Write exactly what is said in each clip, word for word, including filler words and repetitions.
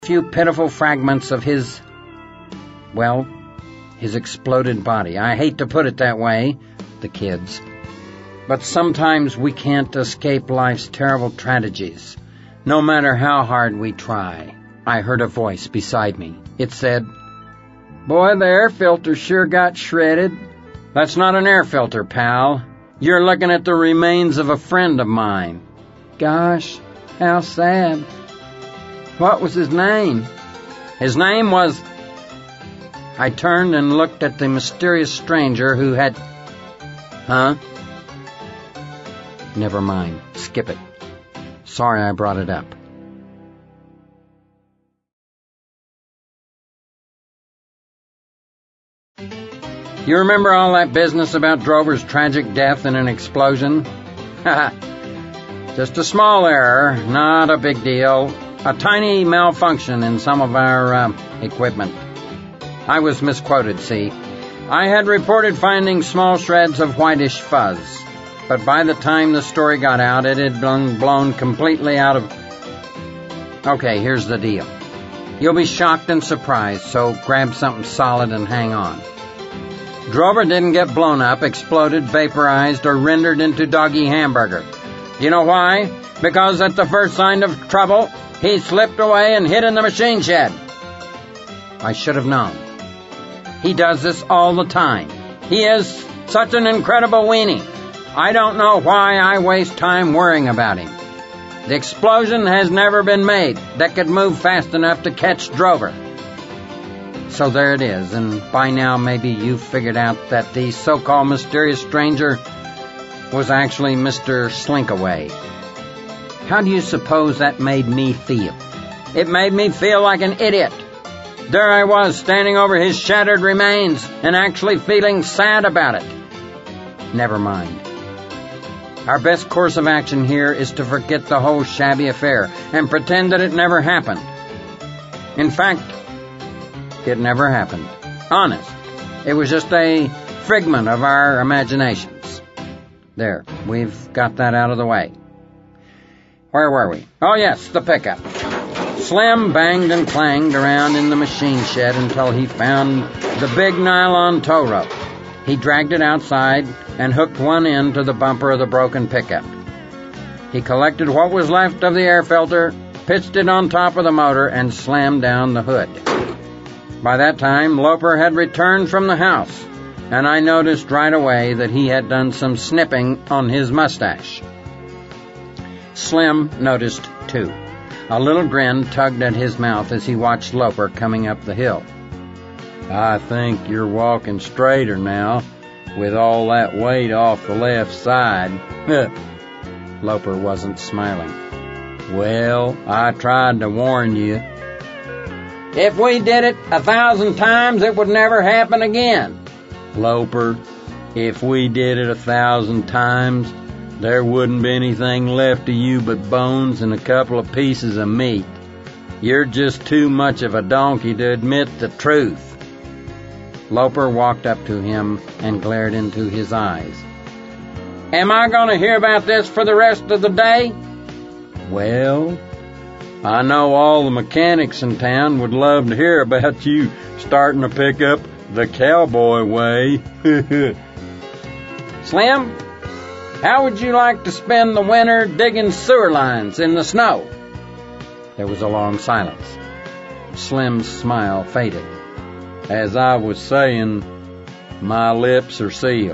few pitiful fragments of his, well, his exploded body. I hate to put it that way, the kids. But sometimes we can't escape life's terrible tragedies, no matter how hard we try. I heard a voice beside me. It said, "Boy, the air filter sure got shredded." "That's not an air filter, pal. You're looking at the remains of a friend of mine." "Gosh, how sad. What was his name?" "His name was—" I turned and looked at the mysterious stranger who had... Huh? Never mind. Skip it. Sorry I brought it up. You remember all that business about Drover's tragic death in an explosion? Haha. Just a small error, not a big deal. A tiny malfunction in some of our uh, equipment. I was misquoted, see. I had reported finding small shreds of whitish fuzz, but by the time the story got out, it had been blown completely out of... Okay, here's the deal. You'll be shocked and surprised, so grab something solid and hang on. Drover didn't get blown up, exploded, vaporized, or rendered into doggy hamburger. You know why? Because at the first sign of trouble, he slipped away and hid in the machine shed. I should have known. He does this all the time. He is such an incredible weenie. I don't know why I waste time worrying about him. The explosion has never been made that could move fast enough to catch Drover. So there it is, and by now maybe you've figured out that the so-called mysterious stranger was actually Mister Slinkaway. How do you suppose that made me feel? It made me feel like an idiot. There I was, standing over his shattered remains and actually feeling sad about it. Never mind. Our best course of action here is to forget the whole shabby affair and pretend that it never happened. In fact, it never happened. Honest. It was just a figment of our imaginations. There, we've got that out of the way. Where were we? Oh yes, the pickup. Slim banged and clanged around in the machine shed until he found the big nylon tow rope. He dragged it outside and hooked one end to the bumper of the broken pickup. He collected what was left of the air filter, pitched it on top of the motor, and slammed down the hood. By that time, Loper had returned from the house, and I noticed right away that he had done some snipping on his mustache. Slim noticed, too. A little grin tugged at his mouth as he watched Loper coming up the hill. "I think you're walking straighter now, with all that weight off the left side." Loper wasn't smiling. "Well, I tried to warn you." "If we did it a thousand times, it would never happen again." "Loper, if we did it a thousand times, there wouldn't be anything left of you but bones and a couple of pieces of meat. You're just too much of a donkey to admit the truth." Loper walked up to him and glared into his eyes. "Am I going to hear about this for the rest of the day?" "Well, I know all the mechanics in town would love to hear about you starting to pick up the cowboy way." "Slim, how would you like to spend the winter digging sewer lines in the snow?" There was a long silence. Slim's smile faded. "As I was saying, my lips are sealed."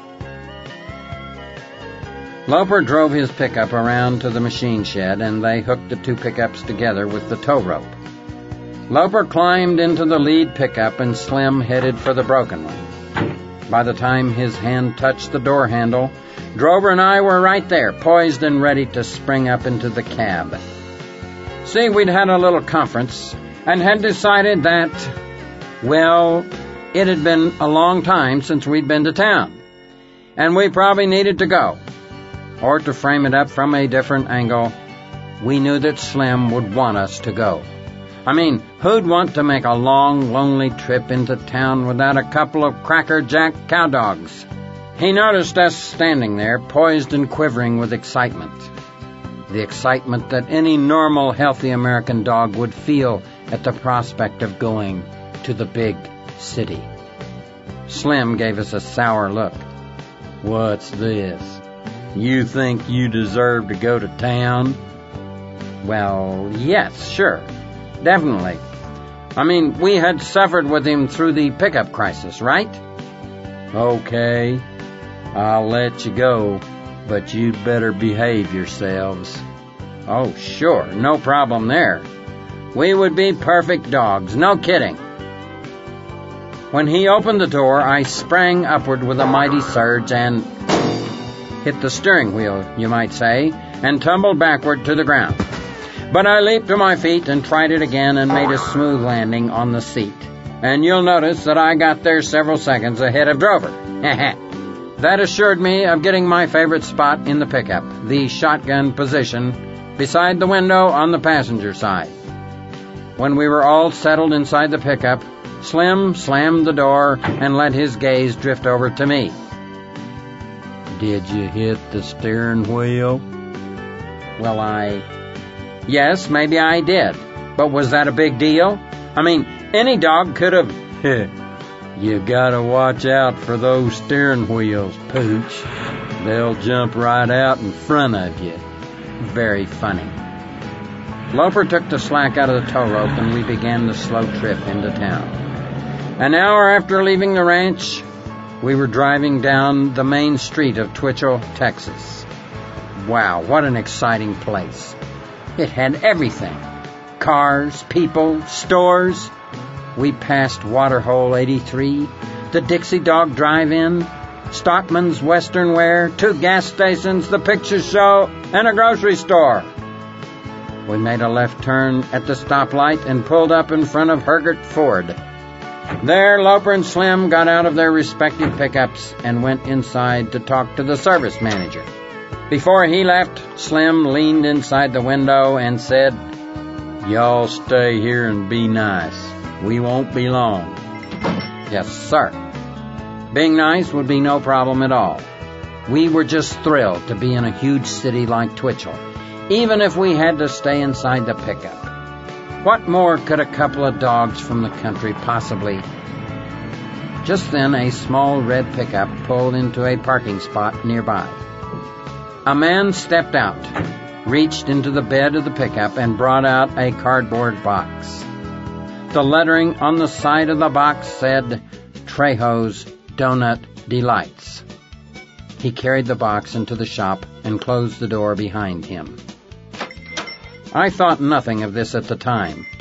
Loper drove his pickup around to the machine shed, and they hooked the two pickups together with the tow rope. Loper climbed into the lead pickup, and Slim headed for the broken one. By the time his hand touched the door handle, Drover and I were right there, poised and ready to spring up into the cab. See, we'd had a little conference, and had decided that, well, it had been a long time since we'd been to town, and we probably needed to go. Or to frame it up from a different angle, we knew that Slim would want us to go. I mean, who'd want to make a long, lonely trip into town without a couple of Cracker Jack cow dogs? He noticed us standing there, poised and quivering with excitement. The excitement that any normal, healthy American dog would feel at the prospect of going to the big city. Slim gave us a sour look. "What's this? You think you deserve to go to town?" "Well, yes, sure. Definitely. I mean, we had suffered with him through the pickup crisis, right?" "Okay, I'll let you go, but you'd better behave yourselves." "Oh, sure, no problem there. We would be perfect dogs, no kidding." When he opened the door, I sprang upward with a mighty surge and hit the steering wheel, you might say, and tumbled backward to the ground. But I leaped to my feet and tried it again and made a smooth landing on the seat. And you'll notice that I got there several seconds ahead of Drover. That assured me of getting my favorite spot in the pickup, the shotgun position beside the window on the passenger side. When we were all settled inside the pickup, Slim slammed the door and let his gaze drift over to me. "Did you hit the steering wheel?" Well, I... Yes, maybe I did. But was that a big deal? I mean, any dog could have... "You gotta watch out for those steering wheels, Pooch. They'll jump right out in front of you." Very funny. Loper took the slack out of the tow rope and we began the slow trip into town. An hour after leaving the ranch, we were driving down the main street of Twitchell, Texas. Wow, what an exciting place. It had everything. Cars, people, stores. We passed Waterhole eighty-three, the Dixie Dog Drive-In, Stockman's Western Wear, two gas stations, the picture show, and a grocery store. We made a left turn at the stoplight and pulled up in front of Hergert Ford. There, Loper and Slim got out of their respective pickups and went inside to talk to the service manager. Before he left, Slim leaned inside the window and said, "Y'all stay here and be nice. We won't be long." Yes, sir. Being nice would be no problem at all. We were just thrilled to be in a huge city like Twitchell, even if we had to stay inside the pickup. What more could a couple of dogs from the country possibly... Just then, a small red pickup pulled into a parking spot nearby. A man stepped out, reached into the bed of the pickup, and brought out a cardboard box. The lettering on the side of the box said, "Trejo's Donut Delights." He carried the box into the shop and closed the door behind him. I thought nothing of this at the time,